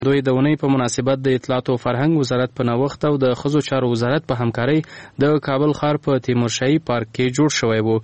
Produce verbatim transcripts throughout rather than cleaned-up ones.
دوی د اونۍ په مناسبت د اطلاعات او فرهنګ وزارت په نوښت او د ښځو چارو وزارت په همکارۍ د کابل ښار په تیمورشاهي پارک کې جوړ شوی و.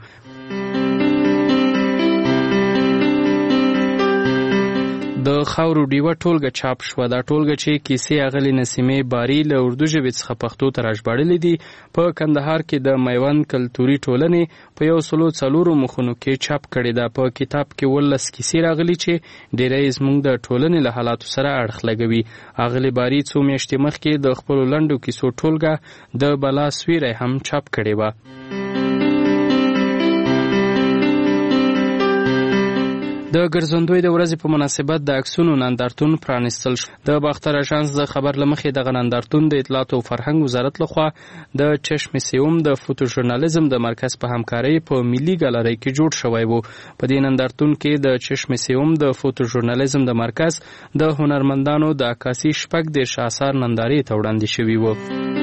د خاورو ډیوه ټولګه چاپ شوه. دا ټولګه چې کیسې اغلې نسیمې باري له اردو ژبې څخه پښتو ته راژباړلې دي په کندهار کې د میوند کلتوري ټولنې په یو سلو څلورو مخونو کې چاپ کړې ده. په کتاب کې ولس کیسې راغلي چې ډیری زموږ د ټولنې له حالاتو سره اړخ لګوي. اغلې باري څو میاشتې مخکې د خپلو لنډو کیسو ټولګه د بلا سویری هم چاپ کړې وه. د ګرځندوی د ورځې په مناسبت د عکسونو نندارتون پرانیستل شو. د باختر اژانس د خبر له مخې دغه نندارتون د اطلاعات او فرهنګ وزارت لخوا د چشم سیوم د فوټو ژورنالیزم د مرکز په همکارۍ په ملي ګالرۍ کې جوړ شوی و. په دې نندارتون کې د چشم سیوم د فوټو ژورنالیزم د مرکز د هنرمندانو د عکاسي شپږ دېرش اثار نندارې ته وړاندې شوي وو.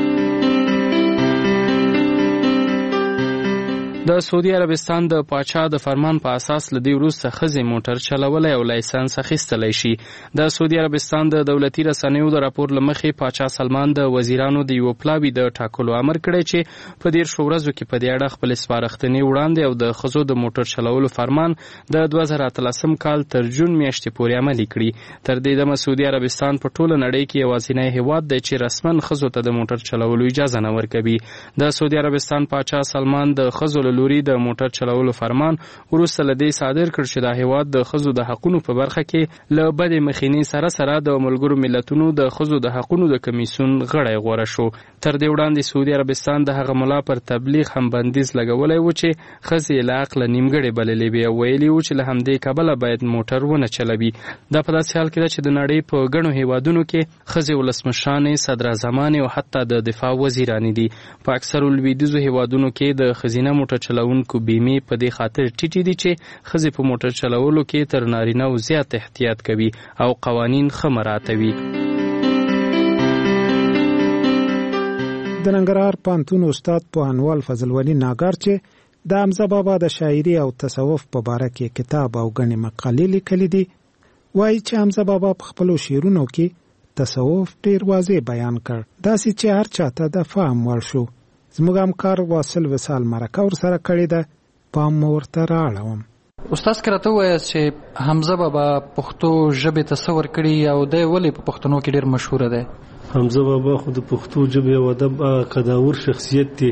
د سعودي عربستان د پاچا د فرمان په اساس له دې وروسته ښځې موټر چلولی او لایسنس اخیستلی شي. د سعودي عربستان د دولتي رسنیو د راپور له مخې پاچا سلمان د وزیرانو د یوه پلاوي د ټاکلو امر کړی چې په دېرشو ورځو کې په دې اړه خپلې سپارښتنې وړاندې او د ښځو د موټر چلولو فرمان د دوه زره اتلسم کال تر جون میاشتې پورې عملي کړي. تر دې دمه سعودي عربستان په ټوله نړۍ کې یوازینی هیواد دی چې رسما ښځو ته د موټر چلولو اجازه نه ورکوي. د سعودي عربستان پاچا سلمان د ښځو لوري د موټر چلولو فرمان وروسته له دې صادر کړ چې د هیواد د ښځو د حقونو په برخه کې له بدې مخینې سره سره د ملګرو ملتونو د ښځو د حقونو د کمیسیون غړی غوره شو. تر دې وړاندې سعودي عربستان د هغه ملا پر تبلیغ هم بندیز لګولی و چې ښځې له عقله نیمګړې بللې وې او ویلي و چې له همدې کبله باید موټر ونه چلوي. دا په داسې حال کې ده چې د نړۍ په ګڼو هیوادونو کې ښځې ولسمشرانې، صدراعظمانې او حتی د دفاع وزیرانې دي. په اکثرو لویدیځو هیوادونو کې د ښځینه موټر چلوونکو بیمې په دې خاطر ټیټې دي چې ښځې په موټر چلولو کې تر نارینه‌و زیات احتیاط کوي او قوانین ښه مراعاتوي. د ننګرهار پوهنتون استاد پوهنوال فضل ولی ناګار چې د حمزه بابا د شاعري او تصوف په باره کې کتاب او ګڼې مقالې لیکلي دي، وایي چې حمزه بابا په خپلو شعرونو کې تصوف ډېر واضح بیان کړ، داسې چې هر چاته د فهم وړ شو. زموږ همکار واصل وصال مرکه ورسره کړې ده، پام مو ورته رااړوم. استاد که راته ووایاست چې حمزه بابا پښتو ژبې ته څه ورکړي او دی ولې په پښتنو کې ډېر مشهوره دی؟ حمزه بابا خو د پښتو ژبې او ادب قداور شخصیت دی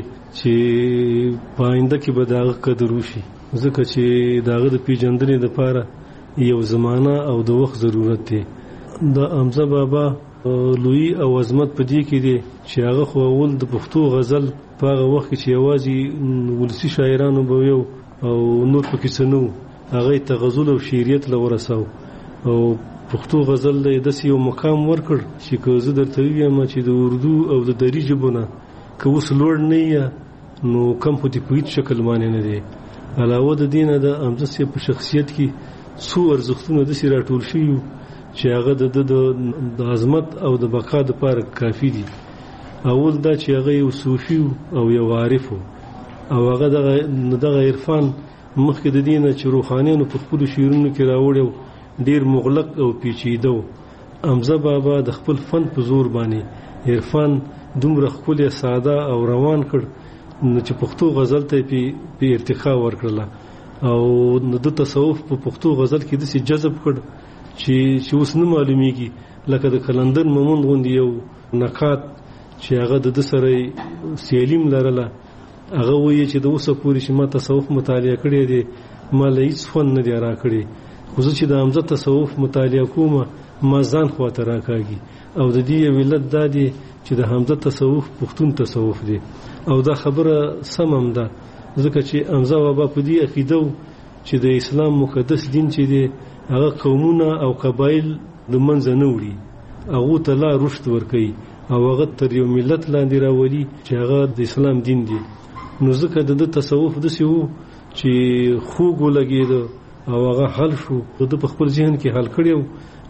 چې په آینده کې به د هغه قدر وشي، ځکه چې د هغه د پیژندنې دپاره یو زمانه او د وخت ضرورت دی. د حمزه بابا لوی او عظمت په دې کې دی چې هغه خو اول د پښتو غزل په هغه وخت کې چې یوازې ولسي شاعرانو به یو او نور پکې څه نه و، هغه یې تغزل او شعریت له ورساو او پښتو غزل له داسې یو مقام ورکړ چې که زه درته ووایم چې د اردو او د دري ژبو نه که اوس لوړ نه یې نو کم خو دې په هېڅ شکل باندې نه دی. علاوه د دې نه د حمزه صاحب په شخصیت کې څو ارزښتونه داسې راټول شوي وو چې هغه د ده د عظمت او د بقا دپاره کافي دي. اول دا چې هغه یو صوفي او یو عارف او هغه دغه عرفان مخکې د دې نه چې روحانیانو په خپلو شعرونو کې راوړی ډیر مغلق او پیچیده و. حمزه بابا د خپل فن په زور باندې عرفان دومره ښکلی ساده او روان کړ چې پښتو غزل ته یې په ارتقا ورکړله او د تصوف په پښتو غزل کې داسې جذب کړ چې چې اوس نه معلومیږي، لکه د کلندر مومند غوندې یو نقاد چې هغه د ده سره سیالیم لرله، هغه وایي چې د اوسه پورې چې ما تصوف مطالعه کړی دی ما له هېڅ فن نه دی راکړی، خو زه چې د حمزه تصوف مطالعه کومه ما ځان خواته راکاږي او د دې یو علت دا دی چې د حمزه تصوف پښتون تصوف دی او دا خبره سم هم ده، ځکه چې حمزه بابا په دې عقیده و چې د اسلام مقدس دین چې دی هغه قومونه او قبایل د منځه نه وړي، هغو ته لا رشد ورکوي او هغه تر یو ملت لاندې راولي چې هغه د اسلام دین دی. نو ځکه د ده تصوف داسې و چې خوږ ولګېده او هغه حل شو، د په خپل ذهن کې حل کړی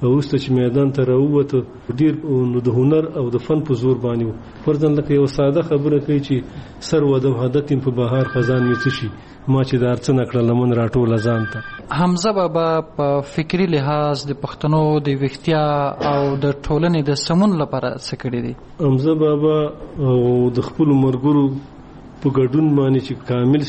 وروسته چې میدان ته راووته ډیر نو د هنر او د فن په زور باندې فرضاً لکه یو ساده خبره کوي چې سر و د وحدت په بهار خزان می څه شي ما چې د ارڅ نکړه لمن راټول ځان ته. حمزه بابا په فکری لحاظ د پښتنو د ویښتیا او د ټولنې د سمون لپاره څه کړی دی؟ حمزه بابا او د خپل مرګرو په ګډون باندې چې کامل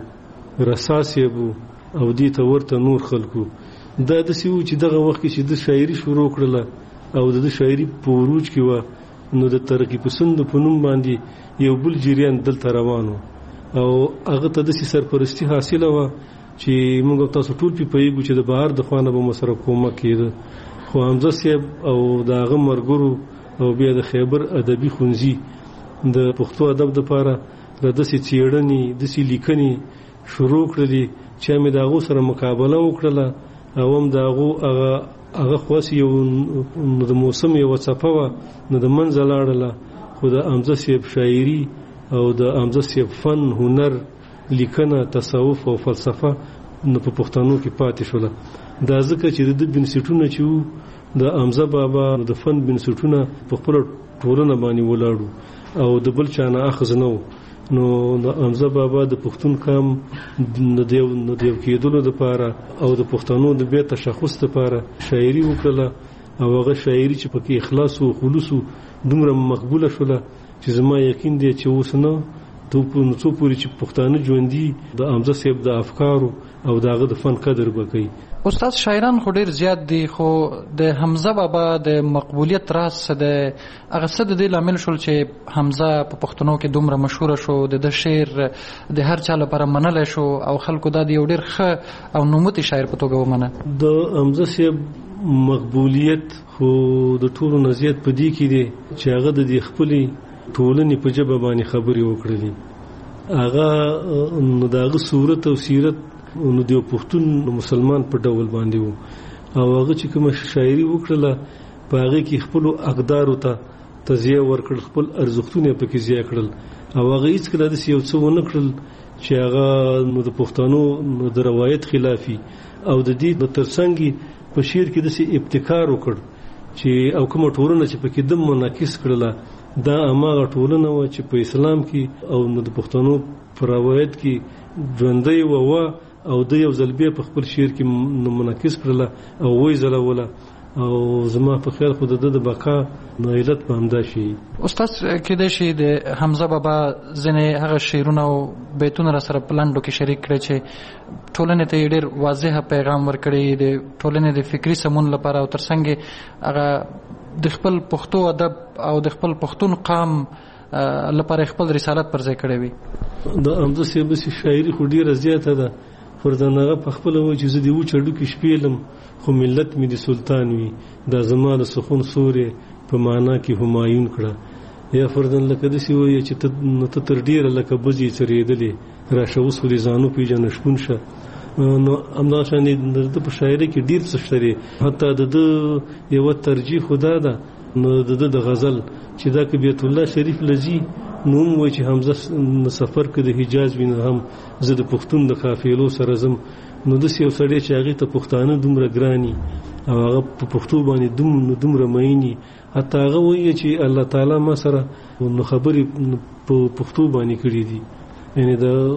سیبو رسا سیبو او دې ته ورته نور خلکو دا د سیو چې دغه وخت کې چې د شاعري شروع کړله او د شاعري په وروج کې و نو د ترقی پسند په نوم باندې یو بل جریان دلته روانو او هغه ته د سرپرستی حاصله و چې موږ تاسو ټول په پیګو چې د بهر د خوانه به مسره کومه کېده خو حمزه صاحب او داغه مرګرو او بیا د خیبر ادبي خونځي د پښتو ادب لپاره د دسي چیړنی دسي لیکنی شروع کړلې چې مې داغو سره مقابله وکړله او هم داغو هغه هغه خاص یو د موسم یو صفه و نو د منځ لاړله خو د حمزه صاحب شاعري او د حمزه صاحب فن هنر لیکنه تصوف او فلسفه نو په پښتنو کې پاتې شول. دا ځکه چې د بنسټونه چې د حمزه بابا د فن بنسټونه په خپل ټولنه باندې ولاړو او د بل چانه اخذ نو نو د حمزه بابا د پښتون قام د دیو د دیو کېدلو لپاره او د پښتنو د بیا تشخص لپاره شاعري وکړه او هغه شاعري چې پکې اخلاص او خلوص دومره مقبوله شوله چې زما یقین دی چې اوس نه ته په نڅو پوری چې پښتانه ژوندۍ د حمزه صاحب د افکارو او داغه د فن قدر وکړي. استاد شاعران خو ډیر زیات دي خو د حمزه بابا د مقبولیت راز څه دی؟ هغه څه د دې لامل شول چې حمزه په پښتنو کې دومره مشهور شو د شعر د هر چا لپاره منل شو او خلکو دا د یو ډیر ښه او نوموتی شاعر په توګه ومنه؟ د حمزه صاحب مقبولیت خو د ټولو نه زیات په دې کې دی چې هغه د دې خپلې ټولنې په ژبه باندې خبرې وکړلې. هغه نو دغه صورت او سیرت نو د پښتون مسلمان په ډول باندې وو او هغه چې کوم شاعري وکړله په هغه کې خپل اقدار ته تزیه ورکړل خپل ارزښتونه پکې زیات کړل او هغه هیڅ کله د یو څه ونه کړل چې هغه نو د پښتنو د روایت خلافي او د دې د ترڅنګ په شعر کې د ابتکار وکړ چې او کوم ټولنه چې پکې د منعکس کړله دا هغه ټولنه و چې په اسلام کې او نو د پښتنو په روایت کې ژوندۍ و او د یو ځلبې په خپل شعر کې منعکس کړله او وای زلوله او زما په خیال خو د د بقا نو علت په همدا شي. استاد کېدای شي د حمزه بابا ځینې هغه شعرونه او بیتونه را سره په لنډو کې شریک کړي چې ټولنې ته ډېر واضح پیغام ورکړي د ټولنې د فکري سمون لپاره او ترڅنګ هغه د خپل پښتو ادب او د خپل پښتون قام لپاره خپل رسالت پر ځای کړی وي. د حمزه صاحب شاعري خو ډېره زیاته ده فردانغه په خپل و چې زه دی و چړو کې شپېلم خو ملت مې د سلطان وي دا زما د سخون سورې په معنا کې همایون کړه یا فردان لکه داسې وایي چې ته تر ډېره لکه بزې څرېدلې راشه اوس ولې ځانو پېژنه شپون شه نو همدغه شان د ده په شاعري کې ډېر څه شته دی. حتی د ده یوه ترجیح خو دا ده نو د ده د غزل چې دا که بیت الله شریف لځي نو هم وایي چې حمزه سفر که د حجاز وي نو هم زه د پښتون د قافلو سره ځم نو داسې یو سړی چې هغې ته پښتانه دومره ګراني او هغه په پښتو باندې دوم دومره میني حتی هغه وایي چې الله تعالی ما سره نو خبرې په پښتو باندې کړي دي یعنې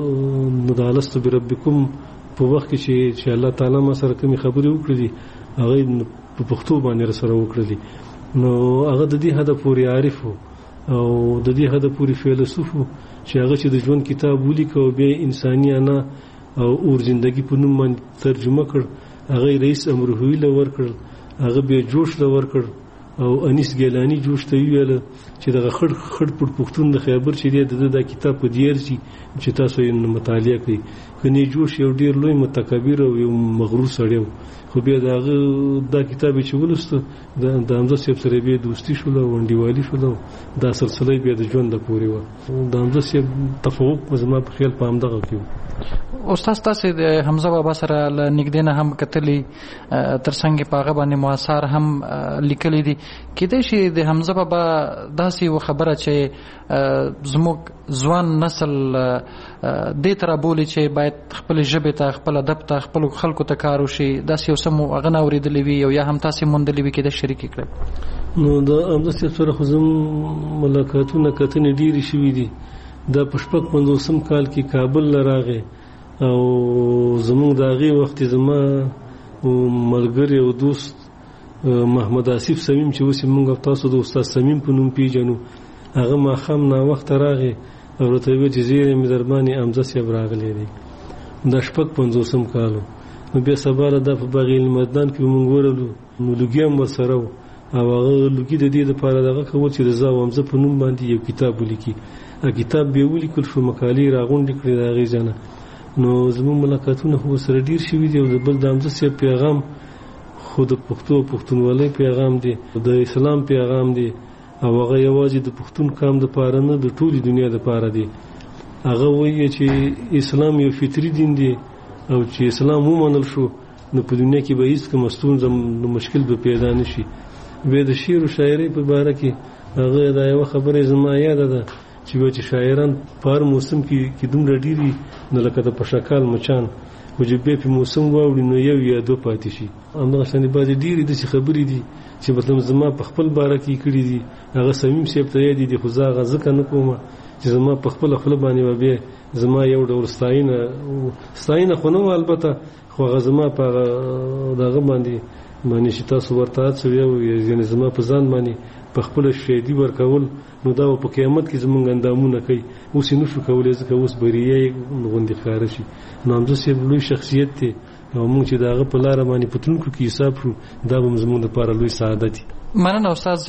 د د الست بربکم په وخت کې چې الله تعالی ما سره کومې خبرې وکړي دي هغه په پښتو باندې سره وکړي نو هغه د دې حده پورې عارف و او د دې حده پورې فیلسوف چې هغه چې د ژوند کتاب ولیکه او بیا انساني انا او اور زندگی په نوم باندې ترجمه کړ هغه رئیس امرهوی له ورکړ هغه بیا جوش له ورکړ او انیس ګیلانی جوش ته ویل چې دغه خړ خړ پټ پښتون د خیبر چې د د کتاب په دیر شي چې تاسو یې مطالعه کړئ کني جوش یو ډیر لوی متکبر او یو مغرور سړی خو بیا دغه د کتاب چې ولسته د حمزه صاحب سره بیا دوستی شول او انډیوالي شول دا سلسله بیا د ژوند د پورې و د حمزه صاحب تفوق زما په خیال په همدغه کې. استاد تاسو د حمزه بابا سره ل نږدې نه هم کتلی ترڅنګ په هغه باندې مؤثر هم لیکلي دي کېدای شي د حمزه بابا داسې یوه خبره چې زموږ ځوان نسل دې ته رابولي چې باید خپلې ژبې ته خپل ادب ته خپلو خلکو ته کار وشي داسې یو څه مو هغه نه اورېدلی وي او یا هم تاسې موندلی وي کېدای شریک یې کړئ. نو د حمزه صاحب سره خو زموږ ملاقاتونه کتنې ډېرې شوي دي. دا په شپږ پنځوسم کال کې کابل له راغی او زموږ د هغې وخت زما ملګری او دوست محمد آصف صمیم چې اوس موږ تاسو د استاد صمیم په نوم پیژنو هغه ماښام ناوخته راغی او راته ویل چې زیری مې در باندې حمزه صاحب راغلی دی. دا شپږ پنځوسم کال نو بیا سبا دا په باغ المدان کې موږ ورلو نو لوګي هم ورسره و او هغه لوګي د دې لپاره دغه کول چې رضا او حمزه په نوم باندې یو کتاب ولیکي. هغه کتاب به ولیکل شو مقالې راغونډې کړې د هغې ځنه. نو زموږ ملاقاتونه خو سره ډېر شوي دي او د بل د حمزه صاحب پیغام خو د پښتو پښتونولۍ پیغام دی د اسلام پیغام دی او هغه یوازې د پښتون قام دپاره نه د ټولې دنیا دپاره دی. هغه وایي چې اسلام یو فطري دین دی او چې اسلام ومنل شو نو په دنیا کې به هیڅ کومه ستونزه مشکل به پیدا نه شي. بیا د شعر و شاعرۍ په باره کې هغه دا یوه خبره زما یاده ده چې وایي چې شاعران په هر موسم کې کې دومره ډېر وي نو لکه د پشکال مچان خو چې بیا په موسم واوړي نو یو یا دوه پاتې شي. همدغه شانې بعضې ډېرې داسې خبرې دي چې مطلب زما په خپل باره کې کړي دي. هغه صمیم صاحب ته یادې دي خو زه هغه ځکه نه کومه چې زما په خپله خوله باندې به بیا زما یو ډول ستاینه ستاینه خو نه وه البته خو هغه زما په هغه دغه باندې باندې چې تاسو ورته هڅوئ یعنې زما په ځان باندې په خپله شهیدي ورکول نو دا په قیامت کې زمونږ اندامونه کوي. اوس یې نه شو کولی ځکه اوس بریا یې غوندې ښکاره شي. نو حمزه صاحب لوی شخصیت دی او موږ چې د هغه په لاره باندې په تلونکو کې حساب شو دا به زموږ لپاره لوی سعادت دی. مننه استاد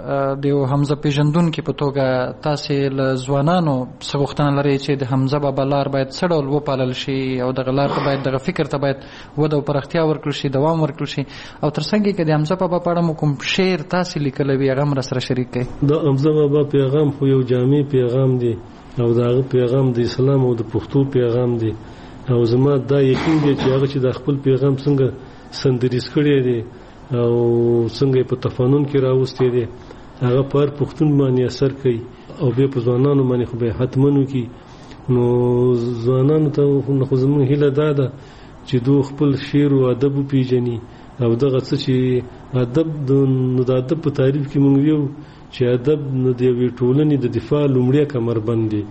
د یو حمزه پیژندونکي په توګه تاسې له ځوانانو څه غوښتنه لرئ چې د حمزه بابا لار باید څه ډول وپالل شي او دغه لار ته باید دغه فکر ته باید وده او پراختیا ورکړل شي دوام ورکړل شي او تر څنګ کې د حمزه بابا په اړه مو کوم شعر تاسې لیکلی وي هغه هم راسره شریک کړئ. د حمزه بابا پیغام خو یو جامع پیغام دی او د هغه پیغام د اسلام او د پښتو پیغام دی او زما دا یقین دی چې هغه چې د خپل پیغام څنګه سندریز کړی دی او څنګه په تفانون کې راوستي دي هغه پر پښتون باندې اثر کوي او بیا په ځوانانو باندې خو به حتمنو کې نو ځوانانو ته خو زموږ هیله دا ده چې دوی خپل شعر او ادب پیژني او دغه څه چې ادب د ادب په تعریف کې مونږ یو چې ادب د یوې ټولنې د دفاع لومړی کمربند دی.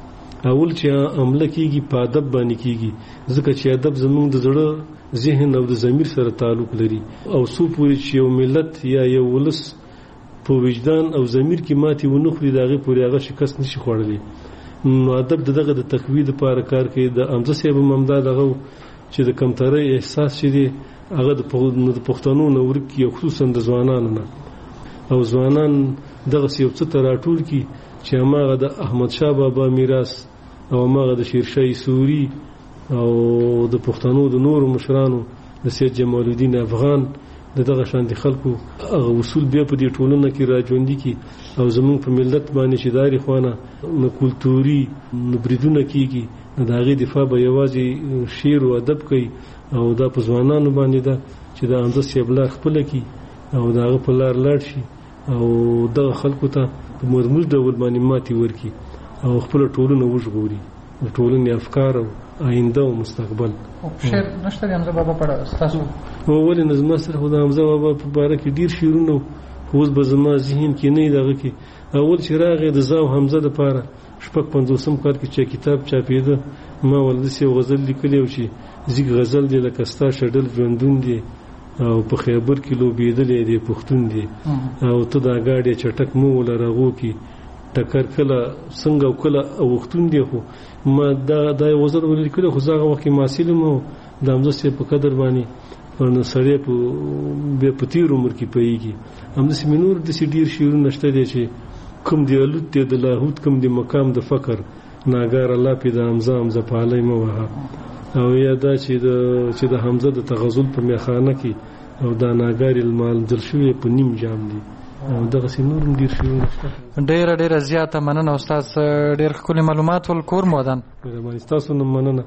اول چې عمله کېږي په ادب باندې کېږي ځکه چې ادب زموږ د زړه ذهن او د ضمیر سره تعلق لري او څو پورې چې یو ملت یا یو ولس په وجدان او ضمیر کې ماتې ونه خوري د هغې پورې هغه شکست نشي خوړلی. نو ادب د دغه د تقویې دپاره کار کوي. د حمزه صاحب هم همدا دغه چې د کمترۍ احساس چې دی هغه د پښتنو نه ورک کي او خصوصا د ځوانانو نه او ځوانان دغسې یو څه ته راټول کي چې هماغه د احمدشاه بابا میراث او هماغه د شیرشاه سوري او د پښتنو د نورو مشرانو د سید جمال الدین افغان د دغه شان دي خلکو هغه اصول بیا په دې ټولنه کې راژوندي کي او زمونږ په ملت باندې چې داري خوانه نو کلتوري نو بریدونه کیږي نو د هغې دفاع به یوازې شعر او ادب کوي او دا په ځوانانو باندې ده چې د حمزه صاحب لار خپله کي او د هغه په لار لاړ شي او دغه خلکو ته په مرموز ډول باندې ماتې ورکي او خپله ټولنه وژغوري د ټولنې افکار او آینده او مستقبل. شعر نشته د حمزه بابا په اړه ستاسو؟ ولې نه زما سره خو د حمزه بابا په باره کې ډېر شعرونه خو اوس به زما ذهن کې نه وي دغه کې. اول چې راغی د زه او حمزه دپاره شپږ پنځوسم کال کې چې کتاب چاپېده ما ول داسې یو غزل لیکلی و چې زیږ غزل دی لکه ستا شډل ژوندون دی او په خیبر کې لوبېدلی دی پښتون دی او ته دا ګاډی چټک مو وله رغو کې ټکر کله څنګه او کله اوښتون دی. خو ما دا دا یو غزل ولیکلی خو زه هغه وخت کې محصل یم او د حمزه صاحب په قدر باندې نو سړی په بیا په تېر عمر کې پوهېږي. همداسې مې نور داسې ډېر شعرونه شته دی چې کوم دی الوت دی د لاهوت کوم دی مقام د فقر ناګار الله پې د حمزه حمزه پالۍ مه وهه او یا دا چې د چې د حمزه د تغزل په میخانه کې او دا ناګار المالدل شوی په نیم جام دی او دغسې نور هم ډېر شعرونه شته. ډېره ډېره زیاته مننه استاد ډېر ښکلي معلومات ول کور مو ودان. مهرباني ستاسو نه مننه.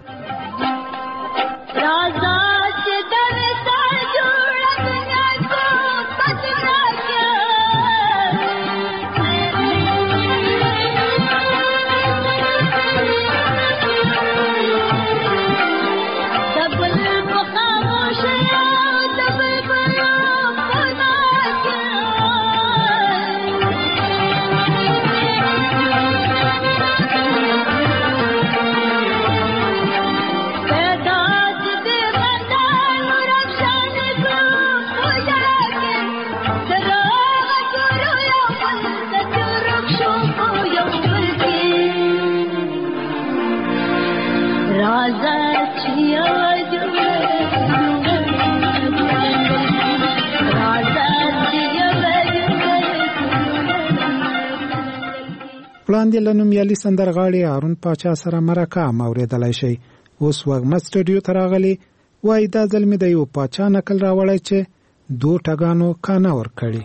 وړاندې له نومیالي سندرغاړي هارون پاچا سره مرکه هم اورېدلی شئ. اوس وږمه سټوډیو ته راغلي، وایي دا ځل مې د یو پاچا نکل راوړی چې دو ټګانو کانه ورکړي.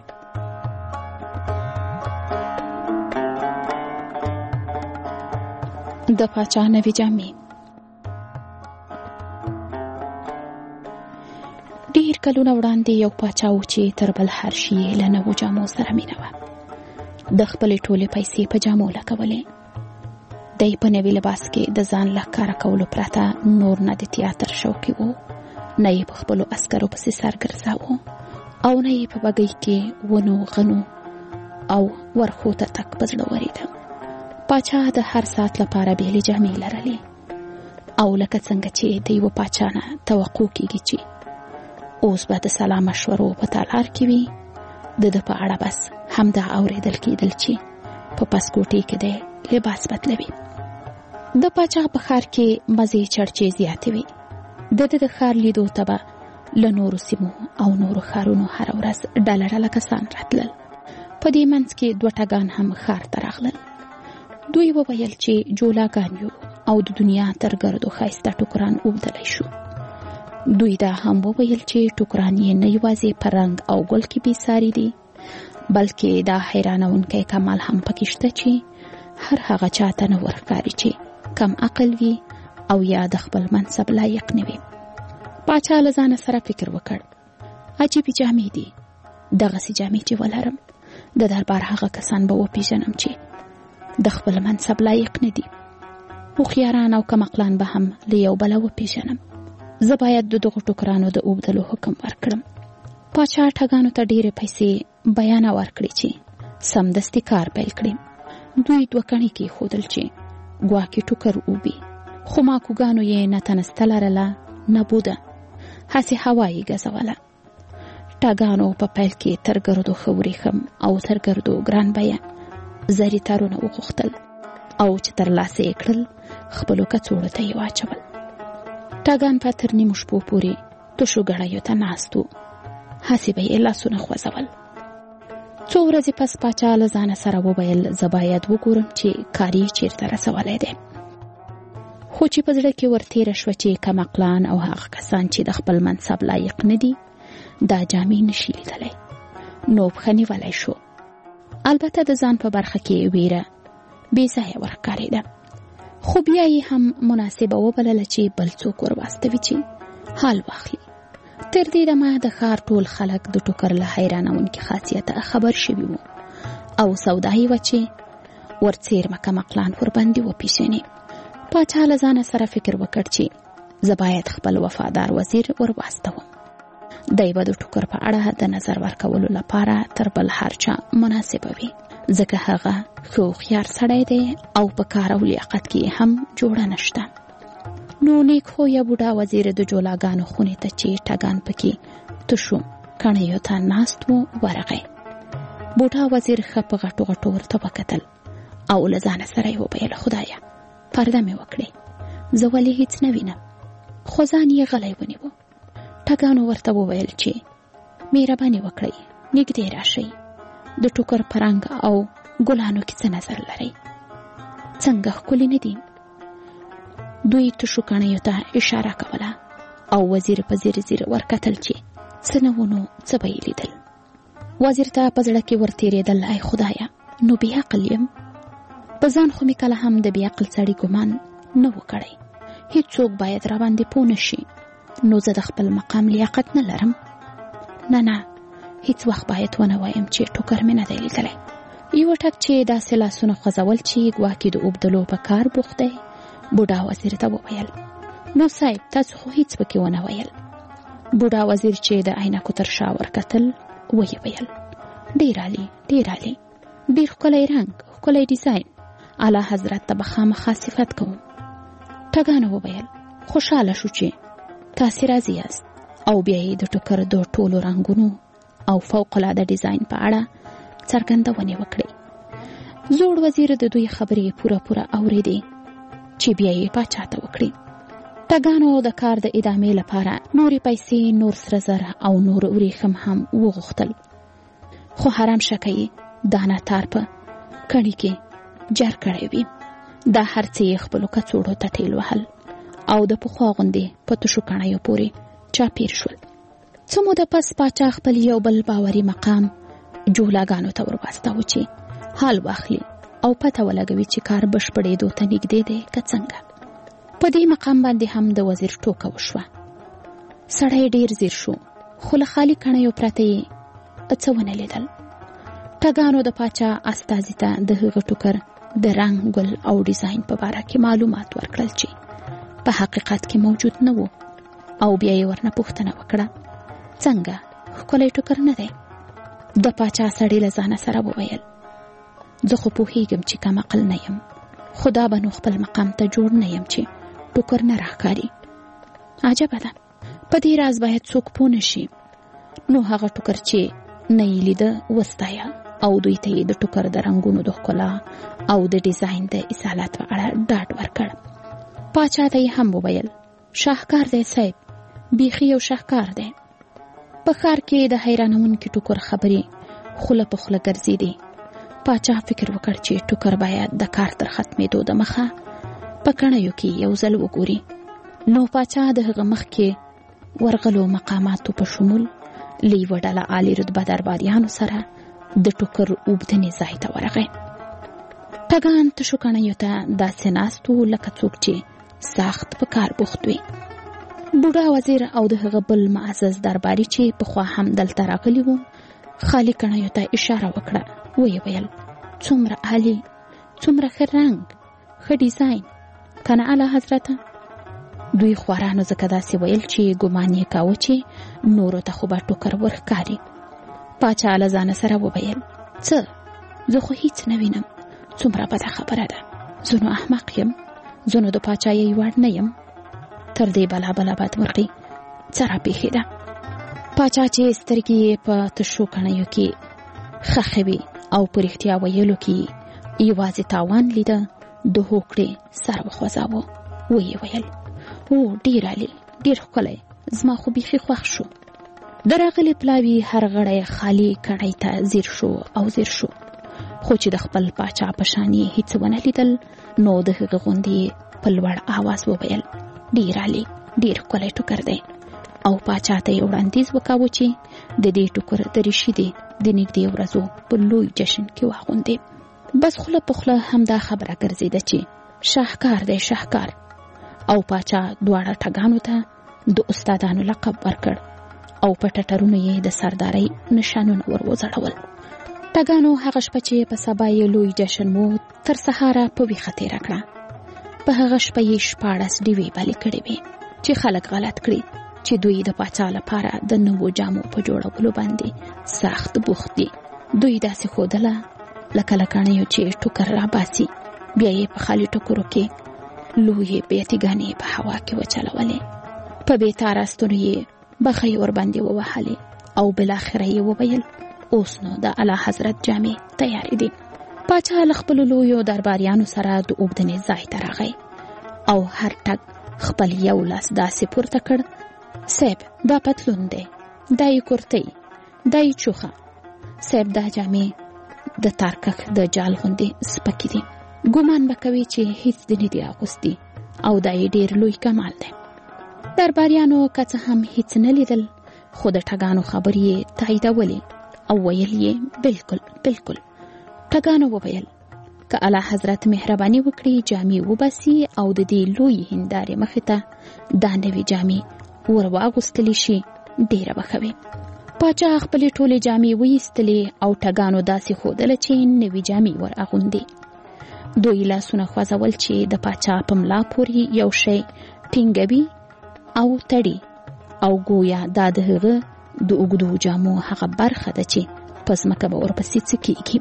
د پاچا نوې جامې. ډیر کلونه وړاندې یو پاچا و چې تر بل هر شي له نوو جامو سره مینه وه. د خپلې ټولې پیسې په جامو لګولې. دی په نوي لباس کې د ځان له ښکاره کولو پرته نور نه د تیاتر شوقي و، نه یې په خپلو عسکرو پسې سر ګرځاوه او نه یې په بګۍ کې ونو غنو او ورخو ته تک په زړه ورېده. پاچا د هر ساعت لپاره بېلې جامې لرلې او لکه څنګه چې د یوه پاچا نه توقع کېږي چې اوس به د سلام مشورو په تالار کې وي، د ده په اړه بس همدا اورېدل کېدل چې په پسکوټۍ کې دی لباس بدلوي. د پاچا په ښار کې مزې چړچې زیاتې وي. د ده د ښار لیدو ته به له نورو سیمو او نورو ښارونو هره ورځ ډله ډله کسان راتلل. په دې منځ کې دوه ټګان هم ښار ته راغلل. دوی وویل چې جولاګان یو او د دنیا تر ګردو ښایسته ټوکران اوبدلی شو. دوی دا هم وویل چې ټوکران یې نه یوازې په رنګ او ګل کې بې ساري دي، بلکې دا حیرانونکی کمال هم پکې شته چې هر هغه چاته نه ورښکاري چې کم عقل وي او یا د خپل منصب لایق نه وي. پاچا له ځانه سره فکر وکړ، عجیبې جامې دي. دغسې جامې چې ولرم د دربار هغه کسان به وپېژنم چې د خپل منصب لایق نه دي. هوښیاران او کمعقلان به هم له یو بله وپېژنم. زه باید د دغو ټوکرانو د اوبدلو حکم ورکړم. پاچا ټګانو ته ډېرې پیسې بیانه ورکړې چې سمدستي کار پیل کړي. دوی دوه کڼې کېښودل چې ګواکې ټوکر اوبي، خو ماکوګانو یې نه تنسته لرله نه بوده، هسې هوا یې ګزوله. ټګانو په پیل کې تر ګردو ښه وریښم او تر ګردو ګران بیه زري تارونه وغوښتل او چې ترلاسه یې کړل خپلو کڅوړو ته یې واچول. ټګان په تر نیمو شپو پورې تشو ګړیو ته ناست و، هسې به یې لاسونه خوځول. څو ورځې پس پاچا له ځانه سره وویل زه باید وګورم چې کار یې چېرته رسولی دی. خو چې په زړه کې ورتېره شوه چې کمعقلان او هغه کسان چې د خپل منصب لایق نه دي دا جامې نشي لیدلی، نو پښه نیولی شو. البته د ځان په برخه کې ویره بې ځایه ورښکارېده، خو بیا یې هم مناسبه وبلله چې بل څوک ور واستوي چې حال واخلي. تر دې دمه د ښار ټول خلک د ټوکر له حیرانونکي خاصیته خبر شوي وو او سودا یې وه چې ورڅېرمه کمعقلان ورباندې وپېژني. پاچا له ځانه سره فکر وکړ چې زه باید خپل وفادار وزیر ور واستوم. دی به د ټوکر په اړه د نظر ورکولو لپاره تر بل هر چا مناسبه وي، ځکه هغه ښه هوښیار سړی دی او په کار او لیاقت کې هم جوړه نشته. نو نیک خویه بوډا وزیر د جولاګانو خونې ته چې ټګان پکې تشو کڼیو ته ناست و ورغی. بوډا وزیر ښه په غټو غټو ورته وکتل او له ځانه سره یې وویل خدایه پرده مې وکړې، زه ولې هیڅ نه وینم. خو ځان یې غلی ونیو. ټګانو ورته وویل چې مهرباني وکړئ نږدې راشئ، د ټوکر په رنګ او ګلانو کې څه نظر لرئ؟ څنګه ښکلي نه دي؟ دوی تشو کڼیو ته اشاره کوله او وزیر په زیر زیر ورکتل چې څه نه و نو څه به یې لیدل. وزیر ته په زړه کې ورتېرېدل ای خدایه نو بې عقل یم. په ځان خو مې کله هم د بې عقل سړي ګمان نه و کړی. هېڅوک باید راباندې پوه نه شي نو زه د خپل مقام لیاقت نه لرم. نه نه هیڅ وخت باید ونه وایم چې ټوکر مې نه دی لیدلی. یوه ټک چې داسې لاسونه خوځول چې ګواکې د اوبدلو په کار بوخت دی، بوډا وزیر ته وویل نو صاحب تاسو خو هیڅ پکې ونه ویل. بوډا وزیر چې د عینکو تر شا ورکتل ویې ویل ډېر عالي ډېر عالي، ډېر ښکلی رنګ، ښکلی ډیزاین، اعلی حضرت ته به خامخا صفت کوم. ټګانو وویل خوشحاله شو چې تاسې راضي یاست او بیا یې د ټوکر د ټولو رنګونو او فوق العاده ډیزاین په اړه څرګندونې وکړې. زوړ وزیر د دوی خبرې پوره پوره اورېدې چې بیا یې پاچا ته وکړې. ټګانو د کار د ادامې لپاره نورې پیسې، نور سره زر او نور وریښم هم وغوښتل، خو حرام شکه یې دانه تار په کڼي کې جر کړی وي. دا هر څه یې خپلو کڅوړو ته ټېل وهل او د پخوا غوندې په تشو کڼیو پورې چاپېر شول. څه موده پس پاچا خپل یو بل باوري مقام جولاګانو ته ورواستاوه چې حال واخلي او پته ولګوي چې کار بشپړېدو ته نږدې دی که څنګه. په دې مقام باندې هم د وزیر ټوکه وشوه. سړی ډېر ځیر شو، خو له خالي کڼیو پرته یې څه ونه لیدل. ټګانو د پاچا استازي ته د هغه ټوکر د رنګ، ګل او ډیزاین په باره کې معلومات ورکړل چې په حقیقت کې موجود نه وو، او بیا یې ورنه پوښتنه وکړه څنګه ښکلی ټوکر نه دی؟ د پاچا سړي له ځانه سره وویل زه خو پوهېږم چې کم عقل نه یم، خو دا به نو خپل مقام ته جوړ نه یم چې ټوکر نه راښکاري. عجبه ده، په دې راز باید څوک پوه نه شي. نو هغه ټوکر چې نه یې لیده وستایه او دوی ته یې د ټوکر د رنګونو د ښکلا او د ډیزاین د اصالت په اړه ډاډ ورکړ. پاچا ته یې هم وویل شاهکار دی صاحب، بیخي یو شاهکار دی. په ښار کې د حیرانونکي ټوکر خبرې خوله په خوله ګرځېدې. پاچا فکر وکړ چې ټوکر باید د کار تر ختمېدو د مخه په کڼیو کې یو ځل وګوري. نو پاچا د هغه مخ کې ورغلو مقاماتو په شمول له یوه ډله عالي رتبه درباریانو سره د ټوکر اوبدنې ځای ته ورغی. ټګان تشو کڼیو ته داسې ناست وو لکه څوک چې سخت په کار بوخت وي. بوډا وزیر او د هغه بل معزز درباري چې پخوا هم دلته راغلي وو خالي کڼیو ته اشاره وکړه. ویې ویل څومره عالي، څومره ښه رنګ، ښه ډیزاین، که نه اعلی حضرته؟ دوی خوارانو ځکه داسې ویل چې ګمان یې کاوه چې نورو ته خو به ټوکر ورښکاري. پاچا له ځانه سره وویل څه، زه خو هیڅ نه وینم، څومره بده خبره ده. زه نو احمق یم، زه نو د پاچایۍ وړ نه یم. تر دې بلا بلا بدمرغي څه راپېښېده؟ پاچا چې سترګې یې په تشو کڼیو کې ښخې وې او په رښتیا ویلو کې یوازې تاوان لیده، د هوکړې سر وخوځاوه. ویې ویل او ډېر عالي، ډېر ښکلی، زما خو بیخي خوښ شو. د راغلي پلاوي هر غړی خالي کڼۍ ته ځیر شو او ځیر شو، خو چې د خپل پاچا په شان یې هیڅ ونه لیدل، نو د هغه غوندې په لوړ آواز وویل ډېر عالي، ډېر ښکلی ټوکر دی. او پاچا ته یې وړاندیز وکاوه چې د دې ټوکر دریشي دې د نږدې ورځو په لوی جشن کې واغوندې. بس خوله په خوله همدا خبره ګرځېده چې شاهکار دی، شاهکار. او پاچا دواړه ټګانو ته د استادانو لقب ورکړ او په ټټرونو یې د سردارۍ نشانونه ور وځړول. ټګانو هغه شپه چې په سبا یې لوی جشن وو تر سهاره په ویښه تېره کړه. په هغه شپه یې شپاړس ډیوې بلې کړې وې چې خلک غلط کړي چې دوی د پاچا لپاره د نوو جامو په جوړولو باندې سخت بوخت دي. دوی داسې ښودله لکه له کڼیو چې ټوکر راباسي، بیا یې په خالي ټوکرو کې لویې بیتیګانې په هوا کې وچلولې. په بېتاره ستونو یې بخۍ ورباندې ووهلې او بالاخره یې وویل اوس نو د اعلی حضرت جامې تیارې دي. پاچا له خپلو لویو درباریانو سره د اوبدنې ځای ته راغی او هر ټګ خپل یو لاس داسې پورته کړ صاحب دا پتلون دی، دا یې کورتۍ، دا یې چوخه، صاحب دا جامې د تارکک د جال غوندې سپکې دي، ګمان به کوي چې هیڅ دې نه دي اغوستي او دا یې ډېر لوی کمال دی. درباریانو که څه هم هیڅ نه لیدل، خو د ټګانو خبرې یې تاییدولې او ویل یې بلکل بلکل. ټګانو وویل که اعلی حضرت مهرباني وکړي جامې وباسي او د دې لوی هندارې مخې ته دا نوې جامې ور واغوستلی شي ډېره به ښه وي. پاچا خپلې ټولې جامې ویستلې او ټګانو داسې ښودله چې نوې جامې ور اغوندي. دوی لاسونه خوځول چې د پاچا په ملا پورې یو شی ټینګوي او تړي او ګویا دا د هغه د اوږدو جامو هغه برخه ده چې په ځمکه به ورپسې څه کېږي.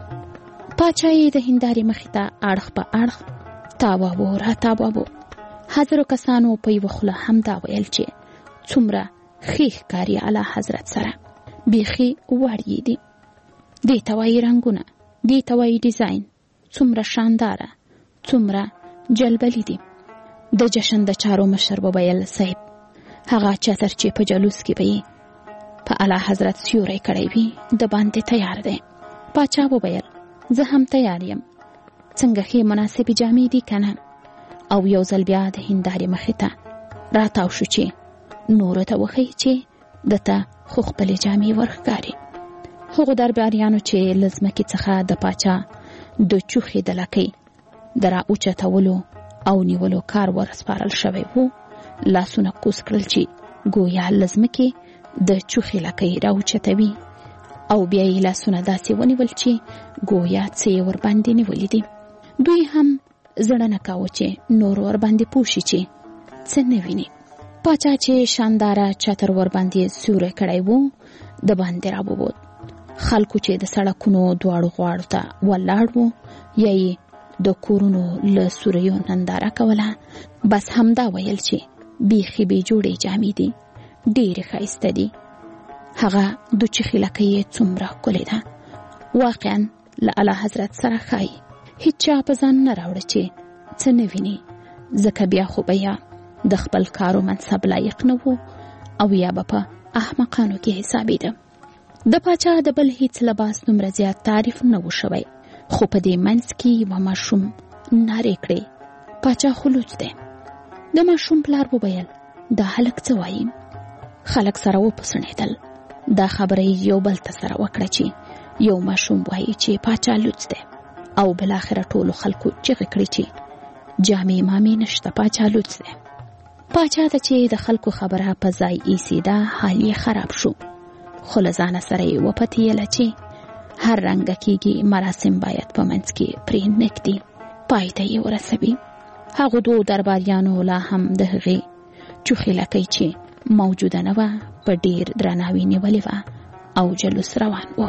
پاچا یې د هندارې مخې ته اړخ په اړخ تاواوه را تاواوه. حاضرو کسانو په یوه خوله هم دا ویل چې څومره ښې ښکاري اعلی حضرت سره، بیخي وړ یې دي. دې ته وایي رنګونه، دې ته وایي ډیزاین، څومره شانداره، څومره جلبلي دي. د جشن د چارو مشر وویل صاحب هغه چتر چې په جلوس کې به یې په اعلی حضرت سیوری کړی وي د باندې تیار دی. پاچا وویل زه هم تیار یم. څنګه ښې مناسبې جامې دي که نه. او یو ځل بیا د هندارې مخې ته راتاو شو چې نورو ته وښیي چې دته خو خپلې جامې ورښکاري. هغو درباریانو چې له ځمکې څخه د پاچا د چوخې د لکۍ د را اوچتولو او نیولو کار ورسپارل شوی و، لاسونه کوز کړل چې ګویا له ځمکې د چوخې لکۍ را اوچتوي، او بیا یې لاسونه داسې ونیول چې ګویا څه یې ورباندې نیولي دي. دوی هم زړه نه کاوه چې نور ورباندې پوه شي چې څه نه ویني. پاچا چې شانداره چتر ورباندې سیوری کړی و د باندې راووت. خلکو چې د سړکونو دواړو غاړو ته ولاړ وو یا یې د کورونو له سوریو ننداره کوله، بس همدا ویل چې بیخي بې جوړې جامې دي، ډېرې ښایسته دي. هغه د چوخې لکۍ یې څومره ښکلې ده، واقعا له اعلی حضرت سره ښایي. هیڅ چا په ځان نه راوړه چې څه نه ویني، ځکه بیا خو به یا د خپل کارو منصب لایق نه وو او یا به په احمقانو کې حسابېده. د پاچا د بل هیڅ لباس دومره زیات تعریف نه و شوی، خو په دې منځ کې یوه ماشوم نارې کړې، پاچا خو لوڅ دی. د ماشوم پلار وویل دا هلک څه وایي؟ خلک سره وپسڼېدل. دا خبره یو بل ته سره وکړه چې یو ماشوم وایي چې پاچا لوڅ دی، او بلاخره ټولو خلکو چغې کړې چې جامې مامې نشته، پاچا لوڅ دی. پاچا ته چې د خلکو خبره په ځای ایسېده، حال یې خراب شو، خو له ځانه سره یې وپتېیله چې هر رنګه کېږي مراسم باید په منځ کې پرې نږدې پای ته یې ورسوي. هغو دوو درباریانو لا هم د هغې چوخې لکۍ چې موجوده نه وه په ډېر درناوي نیولې وه او جلوس روان و.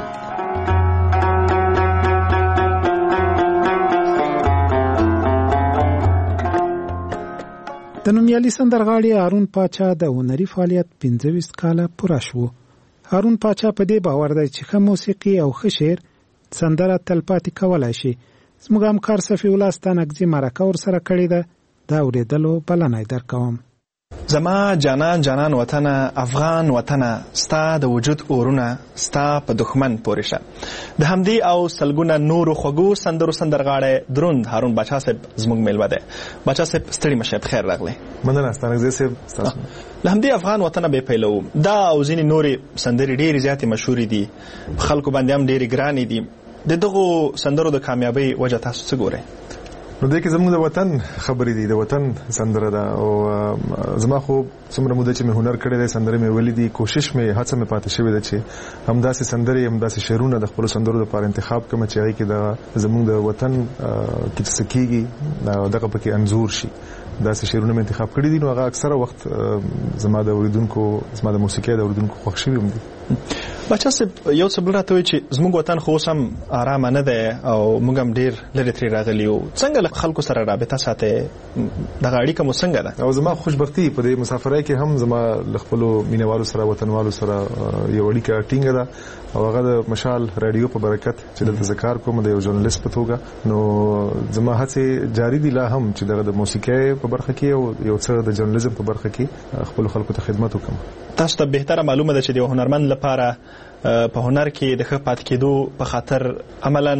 د نومیالي سندرغاړي هارون پاچا د هنري فعالیت پنځه ویشت کاله پوره شو. هارون پاچا په دې باور دی چې ښه موسیقي او ښه شعر سندره تلپاتې کولی شي. زموږ همکار صفي الله ستانکزي مرکه ورسره کړې ده، دا اورېدلو بلنه یې درکوم. زما جانان جانان وطنه، افغان وطنه، ستا د وجود اورونه ستا په دښمن پورې شه. د همدې او سلګونه نورو خوږو سندرو سندرغاړی دروند هارون پاچا صاحب زموږ میلمه دی. پاچا صاحب ستړي مشه، بخیر راغلی. مننه ستانکزي صاحب. له همدې افغان وطنه به پیلوو. دا او ځینې نورې سندرې ډېرې زیاتې مشهورې دي، خلکو باندې هم ډېرې ګرانې دي. د دغو سندرو د کامیابۍ وجه تاسو څه ګورئ؟ نو دې کې زموږ د وطن خبرې دي، د وطن سندره ده. او زما خو څومره موده چې مې هنر کړی دی، سندرې مې ویلي دي، کوشش مې هڅه مې پاتې شوې ده چې همداسې سندرې همداسې شعرونه د خپلو سندرو لپاره انتخاب کړم چې هغې کې د زموږ د وطن کې چې څه کېږي دغه پکې انځور شي. داسې شعرونه مې انتخاب کړي دي، نو هغه اکثره وخت زما د اورېدونکو زما د موسیقۍ د اورېدونکو خوښ شوي هم دي. پاچا صاحب یو څه بل راته وایي چې زموږ وطن خو اوس هم ارامه نه دی او موږ هم ډېر لرې ترې راغلي یو. څنګه له خلکو سره رابطه ساتئ؟ دغه اړیکه مو څنګه ده؟ او زما خوشبختي په دې مسافرۍ کې هم زما له خپلو مینهوالو سره، وطنوالو سره یو اړیکه ټینګه ده، او هغه د مشال رادیو په برکت چې دلته زه کار کوم د یو ژورنالیست په توګه. نو زما هڅې جاري دي لا هم چې دغه د موسیقۍ په برخه کې او یو څه د ژورنالیزم په برخه کې خپلو خلکو ته خدمت وکړم. تاسو ته بهتره معلومه ده چې د یو هنرمند لپاره په هنر کې د ښه پاتې کېدو په خاطر عملاً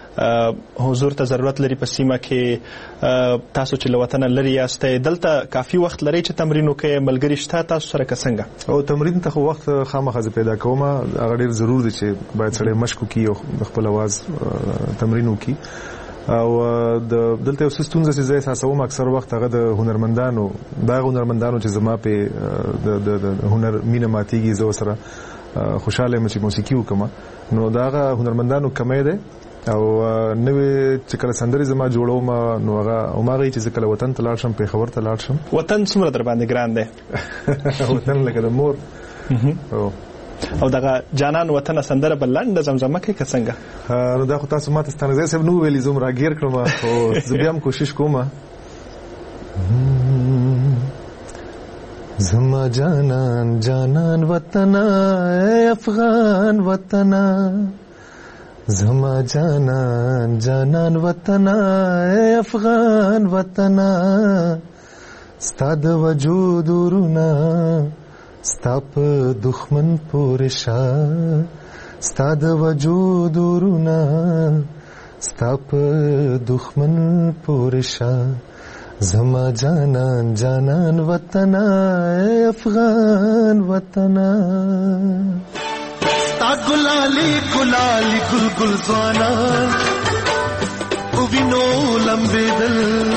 حضور ته ضرورت لري. په سیمه کې تاسو چې له وطنه لرې یاستئ، دلته کافي وخت لرئ چې تمرین وکړئ؟ ملګري شته تاسو سره که څنګه؟ او تمرین ته خو وخت خامخا زه پیدا کوم، هغه ډېر ضرور دی چې باید سړی مشق وکړي او د خپل اواز تمرین وکړي. او د دلته یو څه ستونزه چې زه احساسوم اکثر وخت هغه د هنرمندانو دغه هنرمندانو چې زما په د هنر مینه ماتېږي، زه ورسره خوشاله یم چې موسیقي وکړم، نو دغه هنرمندانو کمی دی. او نوې چې کله سندرې زما جوړوم نو هغه هماغه چې زه کله وطن ته لاړ شم، پېښور ته لاړ شم. وطن څومره در باندې ګران دی؟ وطن لکه د مور. او دغه جانان وطنه سندره بل لنډه زمزمه کوي که څنګه؟ نو دا خو تاسو ماته ستانکزی صاحب نو ویلي، زه هم راګیر کړم، خو زه بیا هم کوشش کوم. زما جانان جانان وطنه ای افغان وطنه، زما جانان جانان وطنه ای افغان وطنه، ستا د وجود ورونه ستا په دښمن پورې شه، ستا د وجود ورونه ستا په دښمن پورشا زما جانان جانان وطنا افغان وطنا ستا ګلالي ګلالي ګل ګل ځوانا او وینو لمبېدل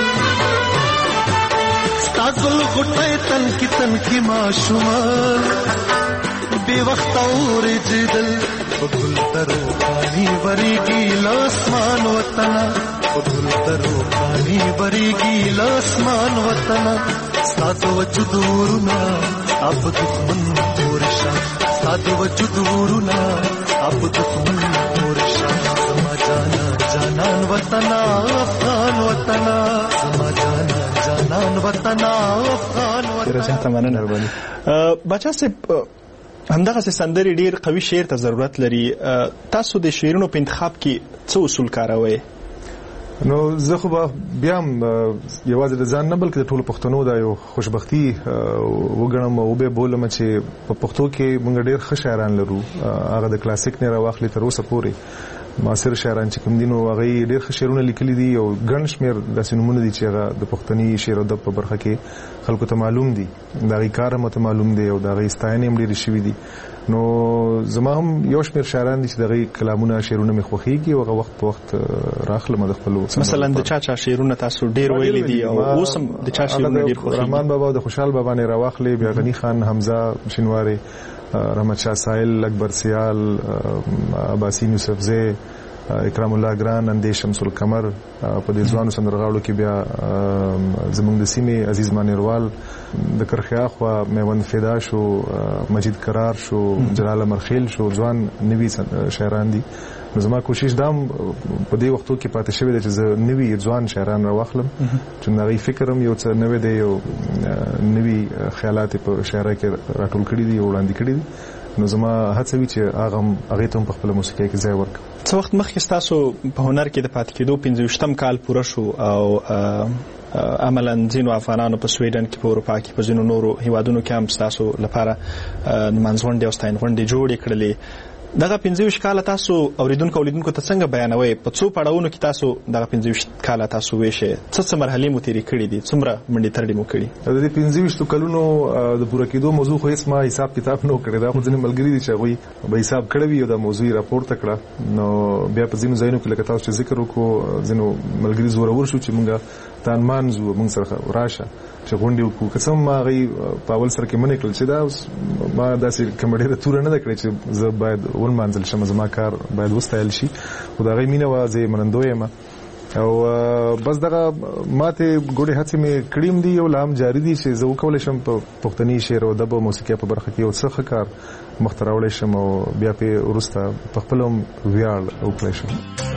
ستا ګل غټۍ تن کی تن کی ماشومان بے وخت اورېدل په ګل ترو پانی ورېږي لاسمان وطنا په ګل ترو پانی ورېږي لاسمان وطنا ستا د وجود ورونه اب دښمن پورشا ستا د وجود ورونه اب دښمن پورشا زما جانا جانان وطنا افغان وطنا زما جانا جانان وطنا افغان وطنا. بچا صاحب همدغه سندرې ډیر قوي شعر ته ضرورت لري. تاسو د شعرونو په انتخاب کې څه اصول کاروئ؟ نو زه خو بیا هم یوازې د ځان نه بلکې د ټولو پښتنو دا یو خوشبختي وګڼم او به بولم چې په پښتو کې موږ ډېر ښه شاعران لرو. هغه د کلاسیک نه راواخلي تر اوسه پورې معاصر شاعران چې کوم دي نو هغه ډېر ښه شعرونه لیکلي دي او ګڼ شمېر داسې نومونه دي چې هغه د پښتني شعر او ادب په برخه کې خلکو ته معلوم دي، د هغې کار هم ورته معلوم دی او د هغې ستاینې هم ډېرې شوي دي. نو زما هم یو شمېر شاعران دي چې د هغې کلامونه شعرونه مې خوښېږي او هغه وخت په وخت راخلم د خپلو. مثلا د چا چا شعرونه تاسو ډېر ویلي دي او اوس هم د چا شعرونه ډېر خوښېږي؟ رحمان بابا او د خوشحال بابا نه راواخلې، بیا غني خان، حمزه شینواري، رحمت شاه سایل، اکبر سیال، عباسین یوسفزی، اکرام الله ګران، اندې شمس القمر. په دې ځوانو سندرغاړو کې بیا زموږ د سیمې عزیز مانیروال، د کرخیا خوا میوند فدا شو، مجید قرار شو، جلال مرخیل شو، ځوان نوي شاعران دي. نو زما کوشش دام په دې وختو کې پاتې شوی دی چې زه نوي ځوان شاعران راواخلم چې د هغې فکر هم یو څه نوی دی او نوي خیالات یې په شاعرۍ کې راټول کړي دي او وړاندې کړي دي. نو زما هڅه وي چې هغه هم هغې ته هم په خپله موسیقۍ کې ځای ورکړم. څه وخت مخکې ستاسو په هنر کې د پاتې کېدو پنځه ویشتم کال پوره شو او عملا ځینو افغانانو په سویډن کې، په اروپا کې، په ځینو نورو هیوادونو کې هم ستاسو لپاره نمانځغونډې او ستاینغونډې جوړې کړلې. دغه پنځه ویشت کاله تاسو اوریدونکو اولیدونکو ته څنګه بیانوئ؟ په څو پړاوونو کې تاسو دغه پنځه ویشت کاله تاسو ویښې؟ څه څه مرحلې مو تېرې کړي دي؟ څومره منډې ترډې مو کړي؟ د دې پنځه ویشتو کلونو د پوره کېدو موضوع خو هېڅ ما حساب کتاب نه و کړی. دا خو ځینې ملګري دي چې هغوی به حساب کړی وي او دا موضوع یې راپورته کړه. نو بیا په ځینو ځایونو کې لکه تاسو چې ذکر وکړو، ځینو ملګري زورور شو چې مونږ ته نمانځو، مونږ سره راشه چې غونډې وکړو. که څه هم ما هغوی په اول سره کې منې کړل چې دا ما داسې کومه ډېره توره نه ده کړې چې زه باید ونمانځل شم، زما کار باید وستایل شي. خو د هغې مینه وه، زه یې منندوی یم او بس دغه ماتې ګوډې هڅې مې کړي هم دي او لا هم جاري دي چې زه وکولی شم په پښتني شعر او ادب او موسیقۍ په برخه کې یو څه ښه کار مخته راوړی شم او بیا پرې وروسته په خپله هم ویاړ وکړی شم.